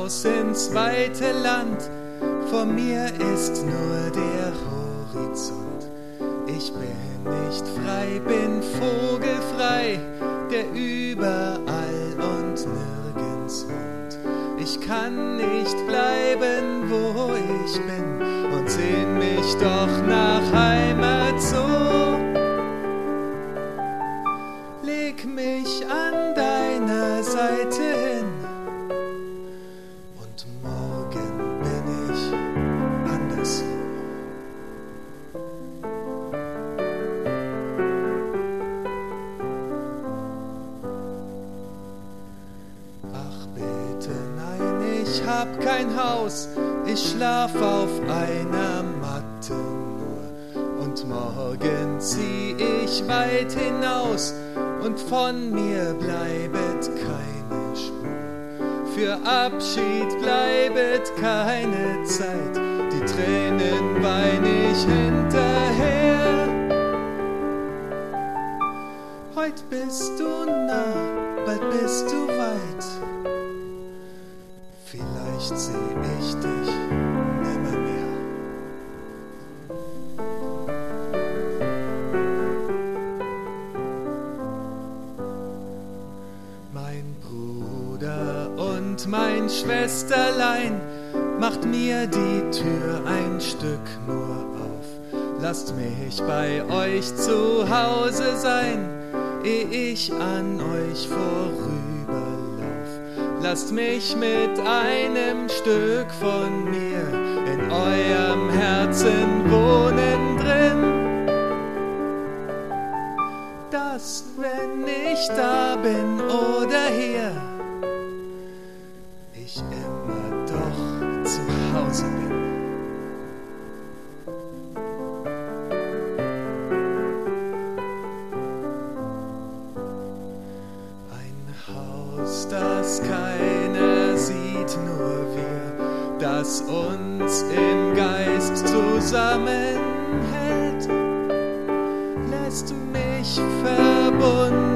hinaus ins weite Land. Vor mir ist nur der Horizont. Ich bin nicht frei, bin vogelfrei, der überall und nirgends wohnt. Ich kann nicht bleiben, wo ich bin, und sehn mich doch nach Heimat so. Leg mich an deiner Seite hin, und morgen bin ich anderswo. Ach bitte, nein, ich hab kein Haus, ich schlaf auf einer Matte nur, und morgen zieh ich weit hinaus, und von mir bleibet keine Spur. Für Abschied bleibet keine Zeit, die Tränen wein ich hinterher. Heut bist du nah, bald bist du weit, vielleicht seh ich dich nimmermehr. Mein Bruder und mein Schwesterlein, macht mir die Tür ein Stück nur auf. Lasst mich bei euch zu Hause sein, ehe ich an euch vorüberlauf. Lasst mich mit einem Stück von mir in eurem Herzen wohnen drin, dass, wenn ich da bin oder hier, ich immer doch zu Hause bin. Ein Haus, das keiner sieht, nur wir, das uns im Geist zusammenhält, lässt mich verbunden